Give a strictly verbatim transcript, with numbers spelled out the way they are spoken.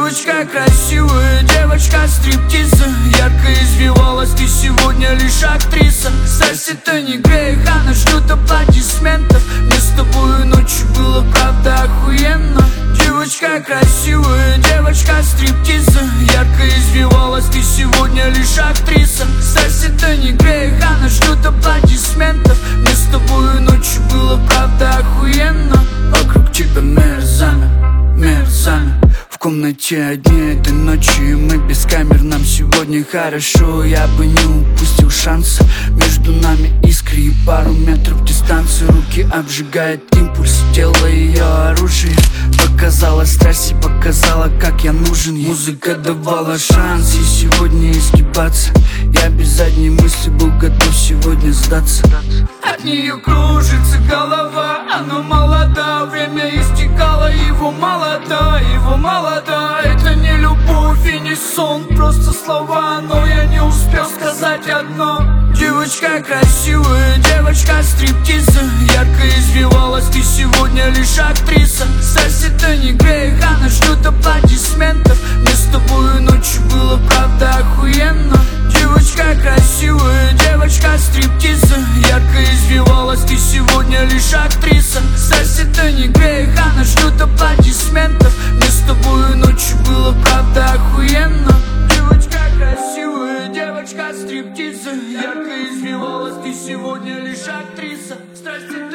Девочка красивая, девочка стриптиза. Ярко извивалась, ты сегодня лишь актриса. Страсть-то не грех, она ждет аплодисментов. Мне с тобой ночью было правда охуенно. Девочка красивая, девочка стриптиза. Ярко извивалась, ты сегодня лишь актриса. Страсть-то не грех, она ждет аплодисментов. Мне с тобой ночью было правда охуенно. Вокруг тебя мерзами, мерзами. В комнате одни этой ночью, и мы без камер. Нам сегодня хорошо, я бы не упустил шанса. Между нами искры и пару метров дистанции. Руки обжигает импульс, тело ее оружие. Показала страсть и показала, как я нужен ей. Музыка давала шанс и сегодня изгибаться. Я без задней мысли был готов сегодня сдаться. От нее кружится голова, она молода. Время истекало, его молода, его молода. Это не любовь и не сон, просто слова. Но я не успел сказать одно. Девочка красивая, девочка стриптиза. Ярко извивалась, ты сегодня лишь актриса. Страсть это не грех, она ждет аплодисментов. Мне с тобой ночью было правда охуенно. Девочка красивая, девочка стриптиза. Ярко извивалась, ты сегодня лишь актриса. Страсть это не грех, она ждет аплодисментов. Мне с тобой ночью было правда охуенно. Девочка красивая, девочка стриптиза. Ярко извивалась, ты сегодня лишь актриса. Страсть это